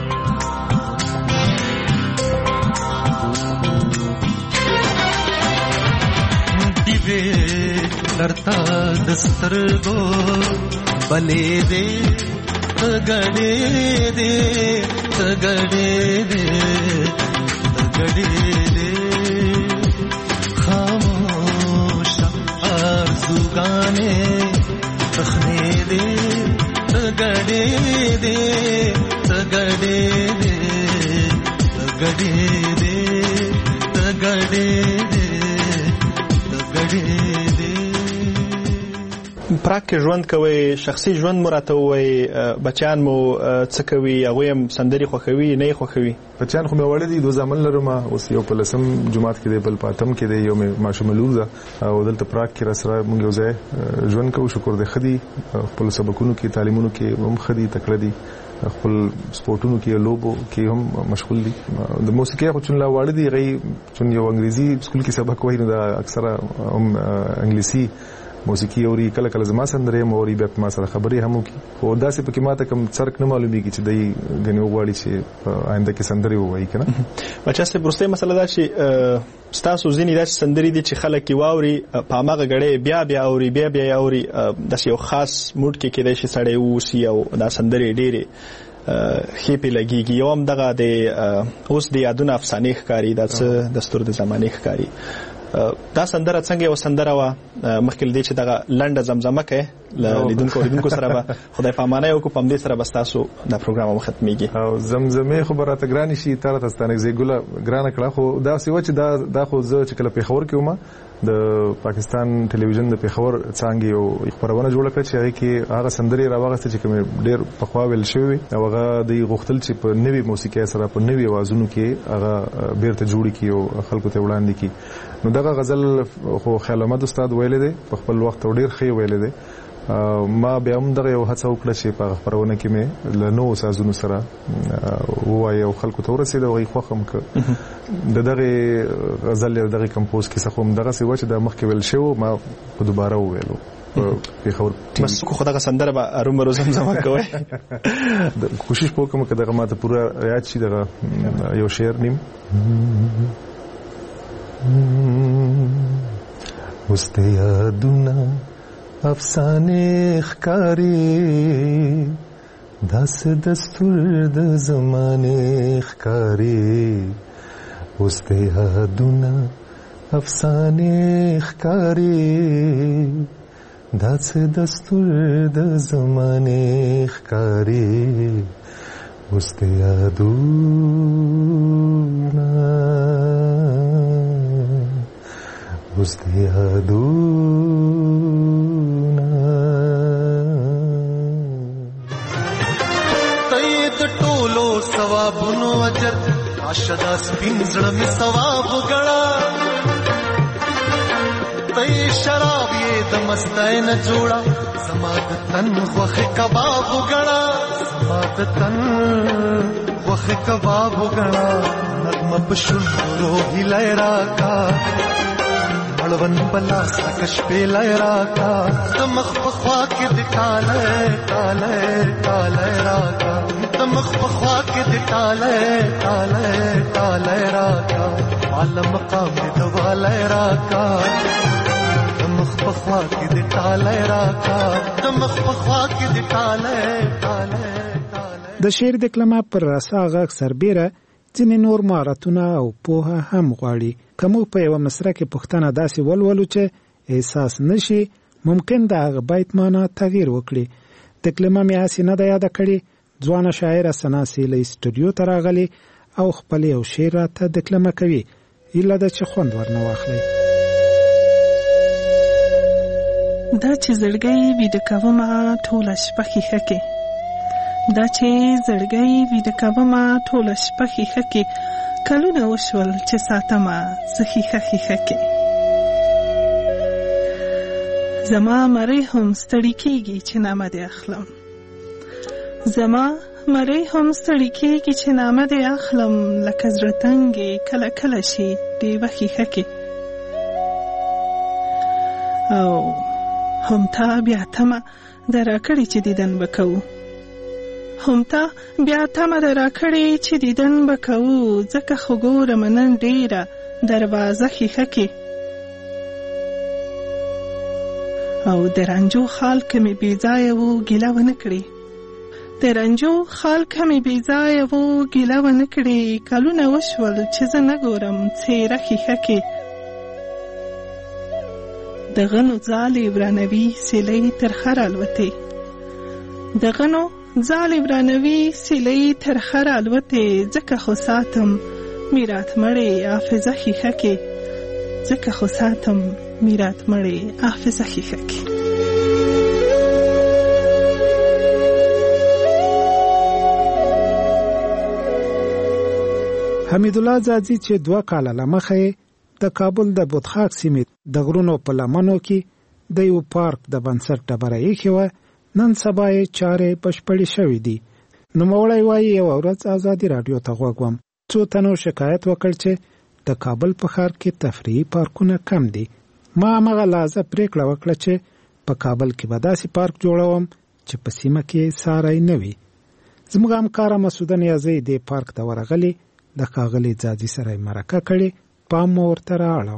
درتا دسترګو بلې دې تګړې دې تګړې دې تګړې دې خاموش ارزوګانې تخنې دې تګړې دې تګړې دې تګړې دې تګړې دې تګړې پراګ کې ژوند کوئ، شخصي ژوند مو راته ووایئ، بچیان مو څه کوي؟ هغوی هم سندرې خوښوي نه یې خوښوي؟ بچیان خو مې وړه دي، دوه زامن لرم. اوس یو په لسم جومات کې دی، بل په اتم کې دی، یو مې ماشومه لور ده او دلته پراګ کې راسره موږ یو ځای ژوند کوو. شکر دی ښه دي، خپلو سبقونو کې تعلیمونو کې هم ښه دي، تکړه دي، خپل سپورټونو کې لوبو کې هم مشغول دي. د موسیقۍ خو چون لا واړه دي، هغوی چون یو انګریزي سکول کې سبق وایي نو دا اکثره هم انګلیسي موسیقي اوري، کله کله زما سندرې هم اوري، بیا ما سره خبرې هم وکړي. خو داسې پکې ما ته کوم څرک نه معلومېږي چې دی ګنې وغواړي چې آینده کې سندرې ووایي که نه. بچا صاحب، وروستۍ مسله دا چې ستاسو ځینې داسې سندرې دي چې خلک یې واوري، په هماغه ګړۍ بیا بیا اوري، بیا بیا یې اوري، داسې یو خاص موډ کې کېدای شي سړی واوسي او دا سندرې ډېرې ښې پې لګېږي. یو هم دغه د اوس د یادونه افسانې ښکاري، دا څه دستور د زمانې ښکاري. دا سندره څنګه یو سندره وه مخکې دې چې دغه لنډه زمزمه کوي له لیدونکو لیدونکو سره به خدای پامانه وکړو په همدې سره به ستاسو دا پروګرام هم ختمیږي. او زمزمې خو به راته ګرانې شي تا راته ستانکزۍ ګله ګرانه کړه خو داسې وه چې دا دا خو زه چې کله پېښور کې وم د پاکستان ټلویزیون د پېښور څانګې یو خپرونه جوړه کړه چې هغې کې هغه سندرې راواغېستې چې کومې ډېر پخوا ویل شوې وې او هغه دوی غوښتل چې په نوې موسیقۍ سره په نوې اوازونو کې هغه بیرته جوړې کړي او خلکو ته وړاندې کړي. نو دغه غزل خو خیال احمد استاد ویلی دی په خپل وخت او ډېر ښه ویلی دی. ما بیا هم دغه یو هڅه وکړه چې په هغه خپرونه کې مې له نوو سازونو سره ووایه او خلکو ته ورسېده او هغوی خوښ هم کړه. د دغې غزل یا دغې کمپوز کیسه خو همدغسې وه چې دا مخکې ویل شوی ما په دوباره وویلو په پېښور بس خو دغه سندره به ارومرو زمزمه کوئ. کوشش به وکړم که دغه ما ته پوره یاد شي دغه یو شعر نیم. اوس د یادونه افسانې ښکاري داسې دستور د زمانې ښکاري اوس د یادونه افسانې ښکاري داسې دستور د زمانې ښکاري اوس د یادونه اوس د یادونه تید ټولو ثوابونو اجر عاشدا سپین زړه می ثواب وګړه تې شراب یې د مستای نه جوړا زما د تن خوخه کباب وګړه زما د تن خوخه کباب وګړه نغمه بشورو هلای راکا مړون بلاس کش په لای راکا تمخ بخوا کې د ټاله ټاله ټاله راکا تمخ بخوا کې د ټاله ټاله ټاله راکا عالم مقام د والای راکا تمخ بخوا کې د ټاله راکا تمخ بخوا کې د ټاله ټاله د شعر د کلمه پر رسا غږ سربیره ځینې نور مهارتونه او پوهه هم غواړي. که موږ په یوه مصره کې پوښتنه داسې ولولو چې احساس نشي ممکن د هغه بیت معنا تغییر وکړي. د کلمه مې هسې نه ده یاده کړې ځوانه شاعره سناسي له اسټوډیو ته راغلې او خپل یو شعر راته دکلمه کوي. هیله ده چې خوند ورنه واخلئ. دا چې زړګی ویده کومه ټوله شپه ښیښه کې دا چې زړګی ویده کومه ټوله شپه ښیښه کې کلونه وشول چې ساتمه زه ښیښه ښیښه کې زما مرۍ هم ستړي کېږي چې نامه دې اخلم زما مرۍ هم ستړي کېږي چې نامه دې اخلم لکه زړه تنګې کله کله شي ډېوه ښیښه کې او هم تا بیا تمه د راکړې چې دیدن به کوو هم تا بیا تمه د راکړې چې دیدن به کوو ځکه خو ګورم نن ډېره دروازه ښیښه کې او د رنجو خال که مې بې ځایه و ګیله ونه کړې د رنجو خال که مې بې ځایه و ګیله ونه کړې کلونه وشول چې زه نه ګورم څېره ښیښه کې د غنو ځالې ورانوي سیلۍ تر خره الوتې د غنو ځالې ورانوي سیلۍ تر خره الوتې ځکه خو ساتم میرات مړې حافظه ښیښه کې ځکه خو ساتم میرات مړې حافظه ښیښه کې حمیدالله ځاځي چې دوه کاله له مخې د کابل د بودخاک سیمې د غرونو په لمنو کې د یو پارک د بنسټ ډبره ایښې وه نن سبا یې چارې بشپړې شوې دي. نوموړی وایي یوه ورځ ازادي راډیو ته غوږ وم څو تنو شکایت وکړ چې د کابل په ښار کې تفریحي پارکونه کم دي. ما همغه لحظه پرېکړه وکړه چې په کابل کې به داسې پارک جوړوم چې په سیمه کې ساری نه وي. زموږ همکاره مسعوده نیازۍ دې پارک ته ورغلې د ښاغلي ځاځي سره یې مرکه کړې پام مو ورته رااړوم. د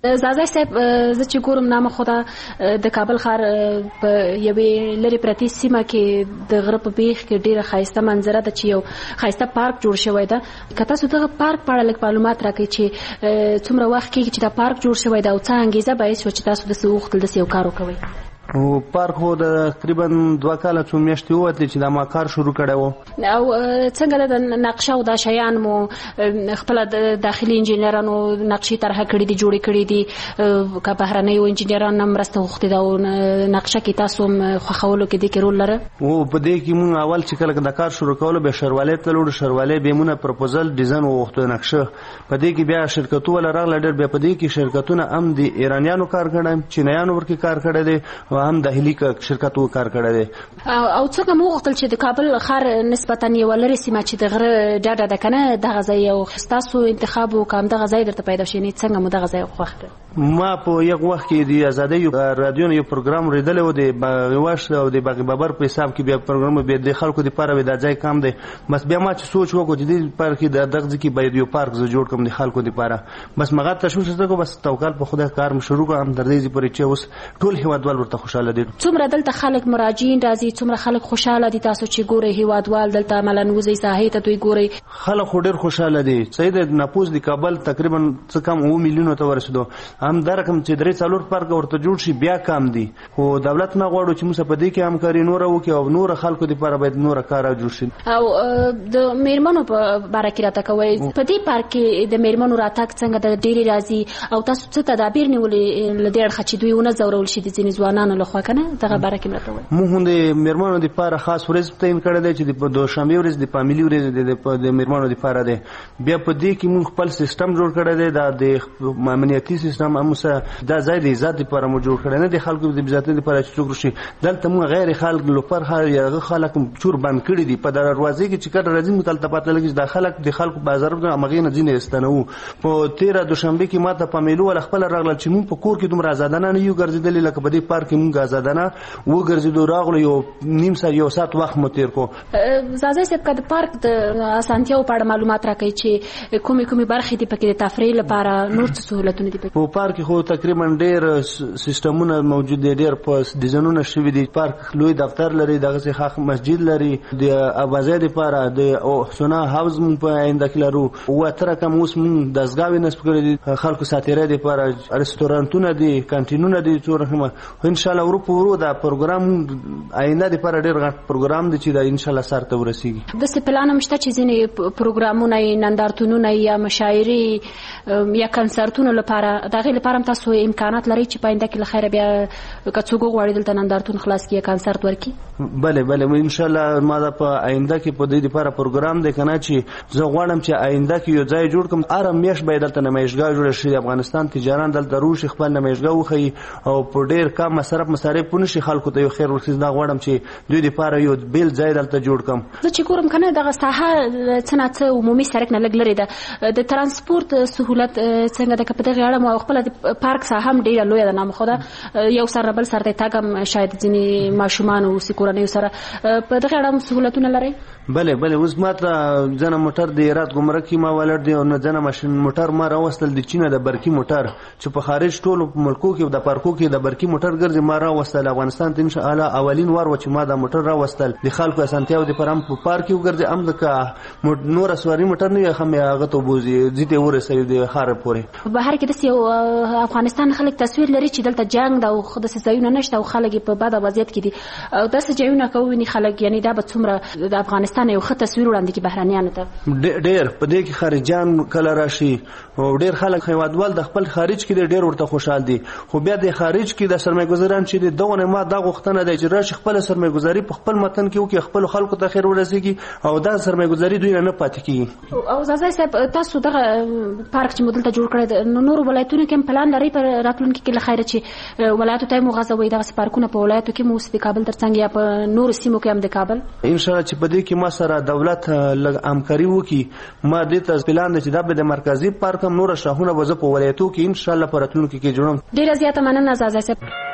زازای صاحب زه چې ګورم نامه خو د کابل ښار په یوې لرې پرتې سیمه کې د غره په بیخ کې ډېره ښایسته منظره ده چې یو ښایسته پارک جوړ شوی ده. که تاسو دغه پارک په اړه لږ معلومات راکړئ چې څومره وخت کېږي چې دا پارک جوړ شوی ده او څه انګېزه باعث شوه چې تاسو داسې وغوښتل داسې یو کار وکوئ؟ او پارک هو د تقریبا دوه کاله څو میاشتې ووتلې چې دا ما کار شروع کړی و. او څنګه د نقشه او دا شیان مو خپله د داخلي انجینرانو نقشې طرحه کړي دي جوړې کړي دي که بهرنیو انجینرانو نه مرسته غوښتې ده او نقشه کې تاسو هم خوښولو کې دې کې رول لره؟ او په دې کې مونږ اول چې کله د کار شروع کولو بیا شروالۍ ته لاړو. شروالۍ بیا مونږ پروپوزل ډیزاین وغوښتو نقشه. په دې کې بیا شرکتو والا راغله ډېر. بیا په دې کې شرکتونه هم د ایرانیانو کار کړی، چینایانو ورکې کار کړی دی او هم داخلي شرکتو کار کړی دی. او څنګه مو وغوښتل چې د کابل ښار نسبتا یوه لرې سیمه چې د غره ډډه ده که نه دغه ځای یو ستاسو انتخاب و که همدغه ځای درته پیدا شي؟ څنګه مو دغه ځای خوښ کړ؟ ما په یو وخت کې د ازادۍ رادیو یو پروګرام ریدلی و د باغ او د باغ بابر په حساب کې بیا پروګرام بیا د خلکو دپاره دا ځای کم دی. بس بیا ما چې سوچ وکړو چې دې لپاره کې دغه ځای کې باید یو پارک زه جوړ کړم د خلکو دپاره. بس مغه تشویش زده کړو. بس توکل په خدای کار مې شروع کړ. هم تر دې پورې چې اوس ټول هېوادوال ورته خوشحاله دي. څومره دلته خلک مراجعین راځي، څومره خلک خوشحاله دي تاسو چې ګورئ هېوادوال دلته عملاً وځئ ساحې ته دوی ګورئ؟ خلک خو ډېر خوشحاله دي. صحیح دی. نفوس د کابل تقریبا څه کم اووه میلیونو ته ورسېدو. هم دا رقم چې درې څلور پارک ورته جوړ شي بیا کم دي. خو دولت نه غواړو چې موږ په دې کې همکاري نوره وکړي او نوره خلکو دپاره باید نوره کار جوړ شي. او د میرمنو په باره کې راته کوئ په دې پارک کې د میرمنو راتګ څنګه د ډېرې راځي او تاسو څه تدابیر نیولې له دې اړخه چې دوی ونه ځورول شي د ځینې ځوانانو لخوا که نه؟ دغه باره کې راته ووایئ. موږ هم د میرمنو دپاره خاص ورځ تعین کړی دی چې د دوشنبې ورځ د فامیلي ورځ د میرمنو دپاره دی. بیا په دې کې موږ خپل سیستم جوړ کړی دی. دا د امنیتي سیستم هم دا ځای د عزت دپاره مو جوړ کړی نه د خلکو د عزت دپاره چې څوک راشي. دلته موږ غیر خلک لوپر هغه خلک چور بند کړي دي. په دروازې کې چې کله راځي موږ دلته پته لګي چې دا خلک د خلکو بازار همغې نه ځینې ایستنوو. په تېره دوشنبې کې ما ته فامیلو والا خپله راغلل چې موږ په کور کې دومره ازادانه نه یو ګرځېدلي لکه په دې پارک کې موږ ازادانه وګرځېدو. راغلو یو نیم ساعت یو ساعت وخت مو تېر کړو. زازی صاحب که د پارک د اسانتیاو په اړه معلومات راکړئ چې کومې کومې برخې دي پکې د تفریح لپاره نور څه سهولتونه دي پکې؟ په پارک کې خو تقریبا ډېر سیستمونه موجود دي. ډېر په ډیزاینونه شوي دي. پارک لوی دفتر لري، دغسې ښه مسجد لري، د اوازۍ دپاره د سونا هاوز مونږ په آینده کې لرو. اووه اتره کم اوس مونږ دستګاوې نصب کړي دي خلکو ساتیرۍ دپاره. رستورانتونه دي، کانټینونه دي څو رقمه. انشاءالله ورو په ورو دا پروګرام آینده دپاره ډېر غټ پروګرام دی چې دا انشاءالله سر ته ورسېږي. داسې پلان هم شته چې ځینې پروګرامونه یې نندارتونونه یا مشاعرې یا کنسرتونو لپاره د هغې لپاره هم تاسو امکانات لرئ چې په آینده کې له خیره بیا که څوک وغواړي دلته نندارتون خلاص کړي یا کنسرت ورکړي؟ بله بله انشاءالله ما دا په آینده کې په دې دپاره پروګرام دی که نه چې زه غواړم چې آینده کې یو ځای جوړ کړم. هره میاشت باید دلته نمایشګاه جوړه شي. د افغانستان تجاران دلته روشي خپل نمایشګاه وښیي او په ډېر کم مصرف مصارف ونه شي خلکو ته یو خیر ورکړي. دا غواړم چې دوی دپاره یو بیل ځای دلته جوړ کړم. زه چې ګورم که نه دغه ساحه څه نه څه عمومي سړک نه لږ لرې ده. د ترانسپورت سهولت څنګه ده؟ که په دغې اړه مو خپله د پارک ساحه هم ډېره لویه ده نامخوده. یو سر نه بل سر ته تګ هم شاید ځینې ماشومانو اوسي کورنیو سره. په دغې اړه هم سهولتونه لرئ؟ بله بله اوس ما ته ځنه موټر د هرات ګمرک کې ما ولر دی او نه ځنه ماشین موټر ما راوستل د چینه د برقي موټر چې په خارج ټولو ملکو کې د پارکو کې د برقي موټر ګرځي ما راوستل. افغانستان ته انشاءالله اولین وار و چې ما دا موټر راوستل. د خلکو اسانتیاو دپاره هم په پارک کې وګرځي. هم لکه نوره سواري موټر نه وي هم هغه ته وبوځي ځي ته ورسوي د ښار پورې. په بهر کې داسې یو افغانستان خلک تصویر لري چې دلته جنګ ده او داسې ځایونه نشته او خلک یې په بده وضعیت کې دي او داسې ځایونه که وویني خلک یعنې دا به څومره د افغانستان یو ښه تصویر وړاندې کړي بهرنیانو ته. ډېر په دې کې خارجیان کله راشي او ډېر خلک هېوادوال د خپل خارج کې ډېر ورته خوشحال دي. خو بیا د خارج کې د سرمایه ګذاران چې دي دغه نه ما دا غوښتنه ده چې راشي خپله سرمایه ګذاري په خپل متن کې وکړي، خپلو خلکو ته خیر ورسېږي او دا سرمایه ګذاري دوی نه پاتې کېږي. او زازی صاحب تاسو دغه پارک چې مو دلته جوړ کړی نو نورو ولایتونو کې هم پلان لرئ په راتلونکي کې له خیره چې ولایتو ته یې مو غځوئ دغسې پارکونه په ولایتو کې مو اوس د کابل تر څنګ یا په نورو سیمو کې هم د کابل؟ انشاءالله چې په دې کې ما سره دولت لږ همکاري وکړي. ما دې ته پلان دی چې دا به د مرکزي پارک هم نوره شاهونه به زه په ولایتو کې انشاءالله په راتلونکي کې جوړم. ډېره زیاته مننه زازی صاحب.